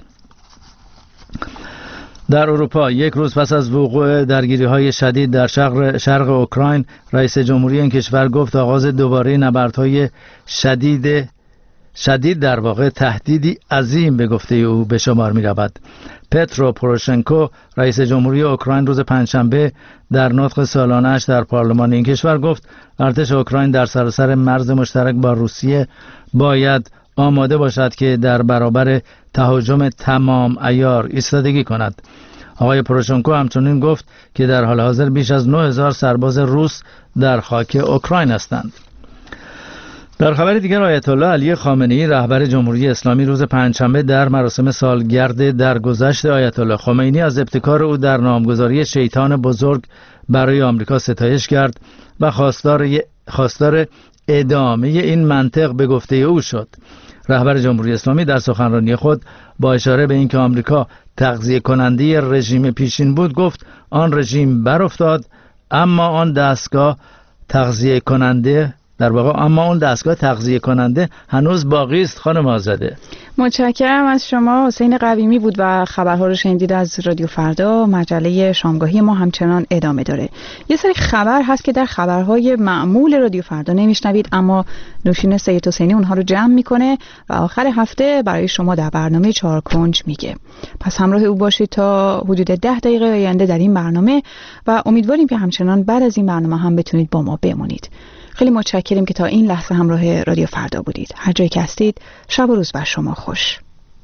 در اروپا یک روز پس از وقوع درگیری‌های شدید در شرق, شرق اوکراین، رئیس جمهوری این کشور گفت آغاز دوباره نبردهای شدید شدید در واقع تهدیدی عظیم به گفته او به شمار می رود. پترو پوروشنکو رئیس جمهوری اوکراین روز پنجشنبه در نطق سالانه‌اش در پارلمان این کشور گفت ارتش اوکراین در سراسر مرز مشترک با روسیه باید آماده باشد که در برابر تهاجم تمام عیار ایستادگی کند. آقای پوروشنکو همچنین گفت که در حال حاضر بیش از نه هزار سرباز روس در خاک اوکراین هستند. در خبر دیگر، آیت الله علی خامنه‌ای رهبر جمهوری اسلامی روز پنجشنبه در مراسم سالگرد درگذشت آیت الله خمینی از ابتکار او در نامگذاری شیطان بزرگ برای آمریکا ستایش کرد و خواستار خواستار ادامه این منطق به گفته او شد. رهبر جمهوری اسلامی در سخنرانی خود با اشاره به اینکه آمریکا تغذیه کننده رژیم پیشین بود گفت آن رژیم برافتاد، اما آن دستگاه تغذیه کننده در واقع اما اون دستگاه تغذیه کننده هنوز باقی است. خانم آزاده. متشکرم از شما. حسین قویمی بود و خبرها رو شنیدید از رادیو فردا. مجله شامگاهی ما همچنان ادامه داره. یه سری خبر هست که در خبرهای معمول رادیو فردا نمیشنوید، اما نوشین سید حسینی اونها رو جمع میکنه و آخر هفته برای شما در برنامه چهار کنج میگه. پس همراه او باشید تا حدود ده دقیقه آینده در این برنامه و امیدواریم که همچنان بعد از این برنامه هم بتونید با ما بمونید. خیلی متشکریم که تا این لحظه همراه رادیو فردا بودید. هر جایی که هستید شب و روز بر شما خوش.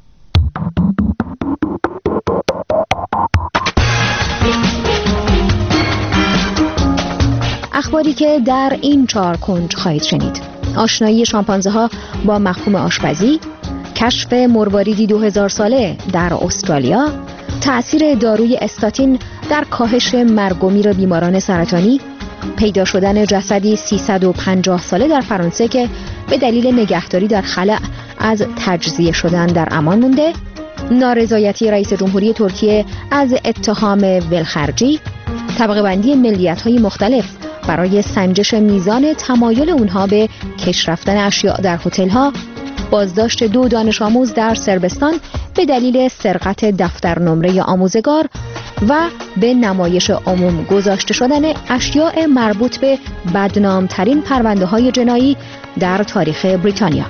اخباری که در این چهار کنج خواهید شنید: آشنایی شامپانزه ها با مفهوم آشپزی، کشف مرواریدی دو هزار ساله در استرالیا، تأثیر داروی استاتین در کاهش مرگ و میر بیماران سرطانی، پیدا شدن جسدی سیصد و پنجاه ساله در فرانسه که به دلیل نگهداری در خلأ از تجزیه شدن در امان مونده، نارضایتی رئیس جمهوری ترکیه از اتهام ولخرجی، طبقه بندی ملیت‌های مختلف برای سنجش میزان تمایل اونها به کش رفتن اشیاء در هتل‌ها، بازداشت دو دانش آموز در صربستان به دلیل سرقت دفتر نمره آموزگار و به نمایش عموم گذاشته شدن اشیاء مربوط به بدنامترین پرونده‌های جنایی در تاریخ بریتانیا.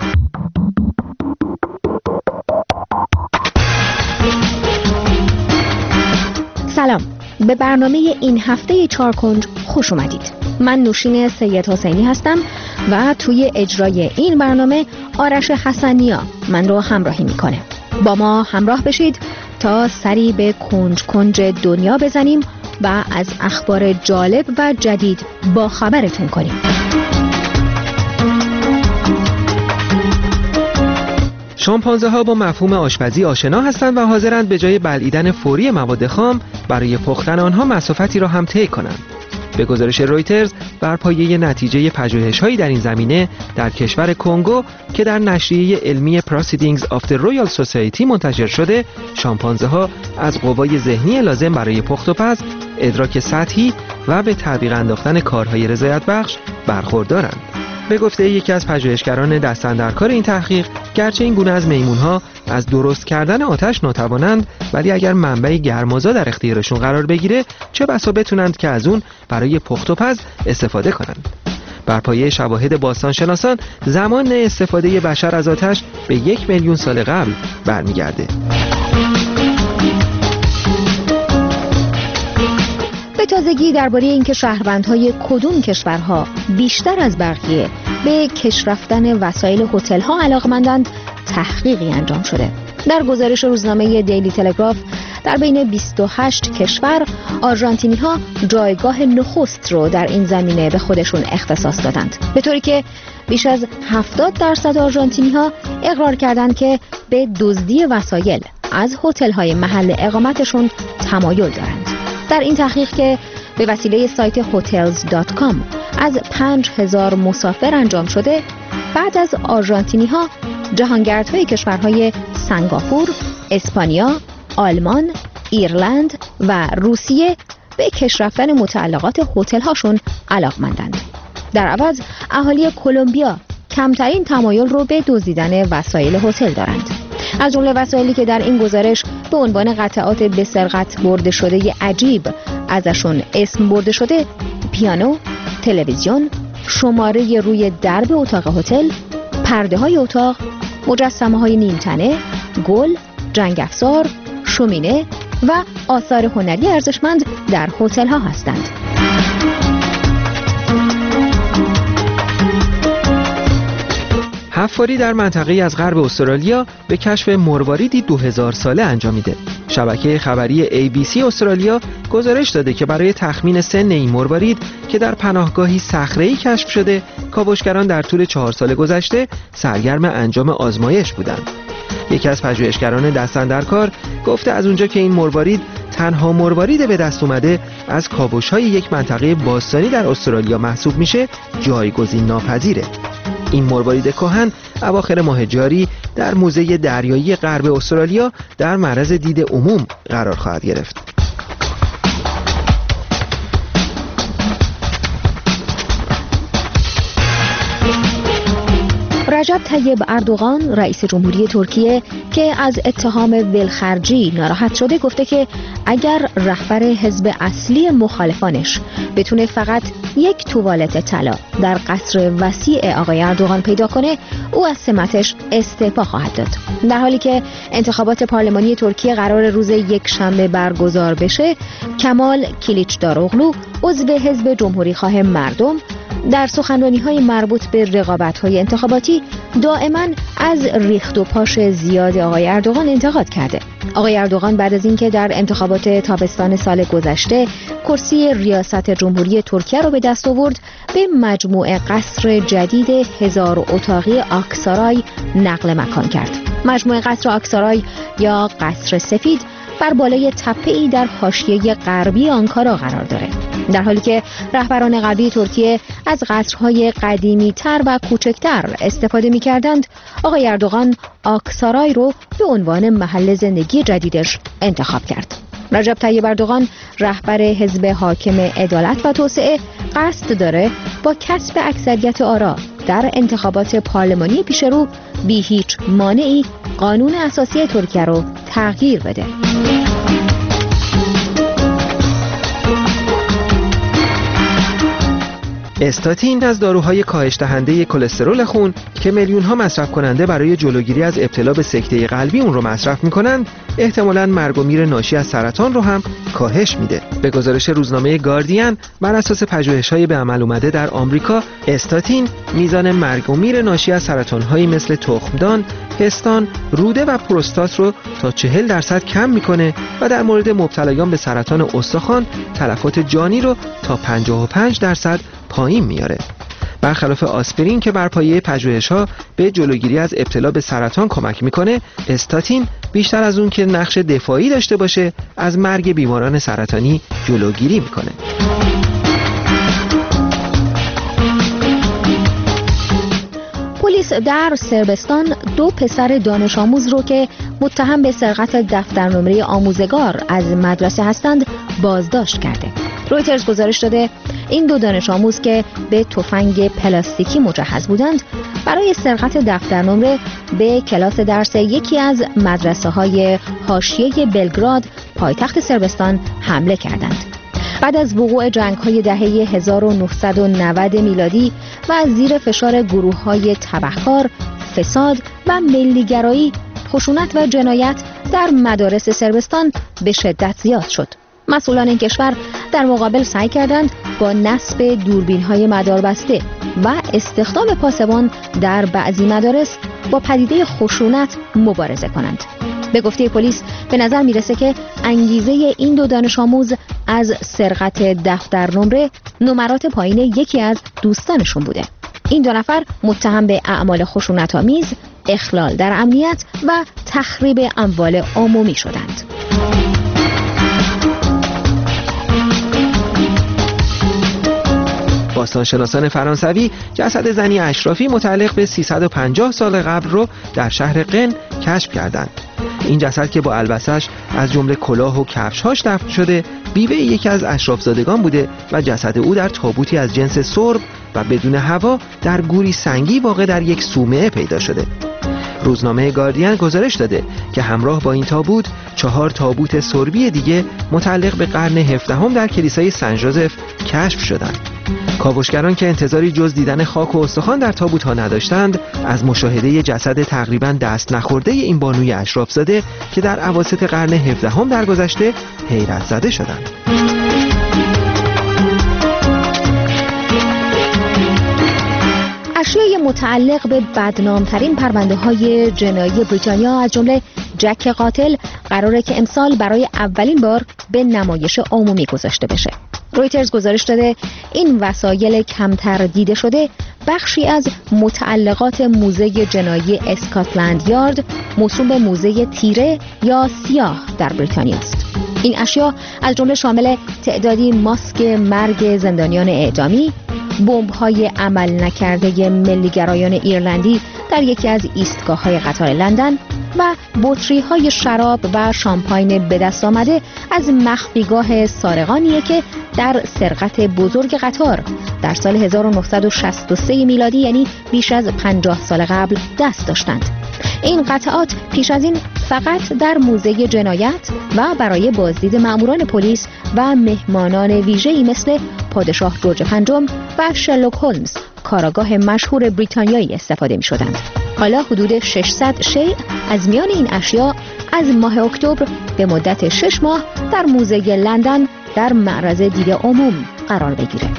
سلام، به برنامه این هفته چهار کنج خوش اومدید. من نوشین سید حسینی هستم و توی اجرای این برنامه آرش حسنیا من رو همراهی میکنه. با ما همراه بشید تا سری به کنج کنج دنیا بزنیم و از اخبار جالب و جدید با خبرتون کنیم. شامپانزه ها با مفهوم آشپزی آشنا هستند و حاضرند به جای بلعیدن فوری مواد خام برای پختن آنها مسافتی را هم طی کنند. به گزارش رویترز بر پایه نتیجه پژوهش‌هایی در این زمینه در کشور کنگو که در نشریه علمی Proceedings of the Royal Society منتشر شده، شامپانزه ها از قوای ذهنی لازم برای پخت و پز، ادراک سطحی و به تعبیق انداختن کارهای رضایت بخش برخوردارند. به گفته یکی از پژوهشگران دست‌اندرکار این تحقیق، گرچه این گونه از میمون‌ها از درست کردن آتش ناتوانند، ولی اگر منبع گرمازا در اختیارشون قرار بگیره، چه بسا بتونند که از اون برای پخت و پز استفاده کنند. بر پایه شواهد باستانشناسان، زمان استفاده بشر از آتش به یک میلیون سال قبل برمیگرده. به تازگی درباره اینکه شهروندهای کدوم کشورها بیشتر از بقیه به کش رفتن وسایل هتل‌ها علاقمندند تحقیقی انجام شده. در گزارش روزنامه دیلی تلگراف، در بین بیست و هشت کشور آرژانتینی‌ها جایگاه نخست رو در این زمینه به خودشون اختصاص دادند، به طوری که بیش از هفتاد درصد آرژانتینی‌ها اقرار کردند که به دزدی وسایل از هتل‌های محل اقامتشون تمایل دارند. در این تحقیق که به وسیله سایت هتلز دات کام از پنج هزار مسافر انجام شده، بعد از آرژانتینی‌ها جهانگردهای کشورهای سنگاپور، اسپانیا، آلمان، ایرلند و روسیه به کش رفتن متعلقات هتل‌هاشون علاقمندند. در عوض اهالی کلمبیا کمترین تمایل رو به دزدیدن وسایل هتل دارند. از جمله وسایلی که در این گزارش به عنوان قطعات به سرقت برده شده عجیب ازشون اسم برده شده، پیانو، تلویزیون، شماره روی درب اتاق هتل، پرده های اتاق، مجسمه های نیمتنه، گل، جنگ افزار، شومینه و آثار هنری ارزشمند در هتل ها هستند. حفاری در منطقه از غرب استرالیا به کشف مرواریدی دو هزار ساله انجامیده. شبکه خبری ای بی سی استرالیا گزارش داده که برای تخمین سن این مروارید که در پناهگاهی صخره‌ای کشف شده، کاوشگران در طول چهار سال گذشته سرگرم انجام آزمایش بودند. یکی از پژوهشگران دست‌اندرکار گفته از اونجا که این مروارید تنها مروارید به دست اومده از کاوش‌های یک منطقه باستانی در استرالیا محسوب میشه، جایگزین ناپذیره. این مروارید کهن اواخر ماه جاری در موزه دریایی غرب استرالیا در معرض دید عموم قرار خواهد گرفت. رجب طیب اردوغان رئیس جمهوری ترکیه که از اتهام ولخرجی ناراحت شده گفته که اگر رهبر حزب اصلی مخالفانش بتونه فقط یک توالت طلا در قصر وسیع آقای اردوغان پیدا کنه، او از سمتش استعفا خواهد داد. در حالی که انتخابات پارلمانی ترکیه قرار روز یک شنبه برگزار بشه، کمال کلیچداروغلو عضو حزب جمهوری خواه مردم در سخنرانی‌های مربوط به رقابت‌های انتخاباتی دائما از ریخت و پاش زیاد آقای اردوغان انتقاد کرده. آقای اردوغان بعد از اینکه در انتخابات تابستان سال گذشته کرسی ریاست جمهوری ترکیه رو به دست آورد، به مجموعه قصر جدید هزار اتاقی آکسارای نقل مکان کرد. مجموعه قصر آکسارای یا قصر سفید بر بالای تپه‌ای در حاشیه غربی آنکارا قرار داره. در حالی که رهبران غربی ترکیه از قصرهای قدیمی‌تر و کوچکتر استفاده می‌کردند، آقای اردوغان آکسارای رو به عنوان محل زندگی جدیدش انتخاب کرد. رجب طیب اردوغان رهبر حزب حاکم عدالت و توسعه قصد داره با کسب اکثریت آرا در انتخابات پارلمانی پیش رو بی هیچ مانعی قانون اساسی ترکیه رو تغییر بده. استاتین از داروهای کاهش دهنده کلسترول خون که میلیون ها مصرف کننده برای جلوگیری از ابتلا به سکته قلبی اون رو مصرف میکنند، احتمالاً مرگ و میر ناشی از سرطان رو هم کاهش میده. به گزارش روزنامه گاردین، بر اساس پژوهش‌های به عمل اومده در آمریکا، استاتین میزان مرگ و میر ناشی از سرطان‌هایی مثل تخمدان، پستان، روده و پروستات رو تا چهل درصد کم میکنه و در مورد مبتلایان به سرطان استخوان تلفات جانی رو تا پنجاه و پنج درصد پایین میاره. برخلاف آسپرین که بر پایه پژوهش‌ها به جلوگیری از ابتلا به سرطان کمک میکنه، استاتین بیشتر از اون که نقش دفاعی داشته باشه، از مرگ بیماران سرطانی جلوگیری میکنه. پلیس در صربستان دو پسر دانش آموز رو که متهم به سرقت دفتر نمره آموزگار از مدرسه هستند بازداشت کرده. رویترز گزارش داده این دو دانش آموز که به تفنگ پلاستیکی مجهز بودند، برای سرقت دفتر نمره به کلاس درس یکی از مدرسه های حاشیه بلگراد پایتخت صربستان حمله کردند. بعد از وقوع جنگ‌های دهه هزار و نهصد و نود میلادی و از زیر فشار گروه‌های تبهکار، فساد و ملیگرایی، خشونت و جنایت در مدارس صربستان به شدت زیاد شد. مسئولان این کشور در مقابل سعی کردند با نصب دوربین‌های مداربسته و استخدام پاسبان در بعضی مدارس با پدیده خشونت مبارزه کنند. به گفته پلیس به نظر میرسه که انگیزه این دو دانش آموز از سرقت دفتر نمره نمرات پایین یکی از دوستانشون بوده. این دو نفر متهم به اعمال خشونت‌آمیز، اخلال در امنیت و تخریب اموال عمومی شدند. باستانشناسان فرانسوی جسد زنی اشرافی متعلق به سیصد و پنجاه سال قبل رو در شهر قن کشف کردند. این جسد که با البسش از جمله کلاه و کفش‌هاش دفن شده، بیوه یکی از اشرافزادگان بوده و جسد او در تابوتی از جنس سرب و بدون هوا در گوری سنگی واقع در یک صومعه پیدا شده. روزنامه گاردین گزارش داده که همراه با این تابوت چهار تابوت سربی دیگه متعلق به قرن هفدهم در کلیسای سن ژوزف کشف شدند. کاوشگران که انتظاری جز دیدن خاک و استخوان در تابوت‌ها نداشتند، از مشاهده جسد تقریباً دست نخورده این بانوی اشرافزاده که در اواسط قرن هفدهم درگذشته حیرت زده شدند. اشیای متعلق به بدنامترین پرونده‌های جنایی بریتانیا از جمله جک قاتل قراره که امسال برای اولین بار به نمایش عمومی گذاشته بشه. رویترز گزارش داده این وسایل کمتر دیده شده بخشی از متعلقات موزه جنایی اسکاتلند یارد موسوم به موزه تیره یا سیاه در بریتانیا است. این اشیا از جمله شامل تعدادی ماسک مرگ زندانیان اعدامی، بمب‌های عمل نکرده ملیگرایان ایرلندی در یکی از ایستگاه‌های قطار لندن و بطری‌های شراب و شامپاین به دست آمده از مخفیگاه سارقانیه که در سرقت بزرگ قطار در سال هزار و نهصد و شصت و سه میلادی، یعنی بیش از پنجاه سال قبل دست داشتند. این قطعات پیش از این فقط در موزه جنایت و برای بازدید مأموران پلیس و مهمانان ویژه‌ای مثل پادشاه جورج پنجم و شرلوک هولمز، کاراگاه مشهور بریتانیایی استفاده می شدند. حالا حدود ششصد شیء از میان این اشیا از ماه اکتبر به مدت شش ماه در موزه لندن در معرض دید عموم قرار بگیره.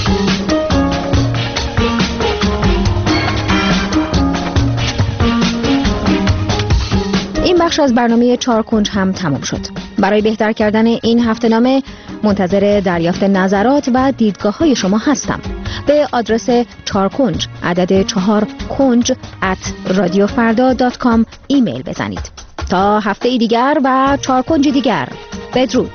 این بخش از برنامه چهار کنج هم تمام شد. برای بهتر کردن این هفته نامه منتظر دریافت نظرات و دیدگاه های شما هستم. به آدرس چهار کنج عدد چهار کنج ات رادیو فردا دات کام ایمیل بزنید. تا هفته دیگر و چهار کنج دیگر، بدرود.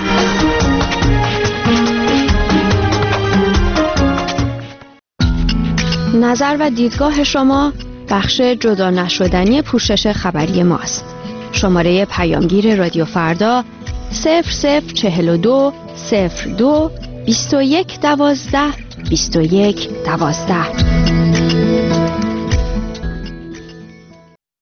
نظر و دیدگاه شما بخش جدا نشدنی پوشش خبری ماست. شماره پیامگیر رادیو فردا صفر صفر چهل و دو صفر دو بیست و یک دوازده بیست و یک دوازده.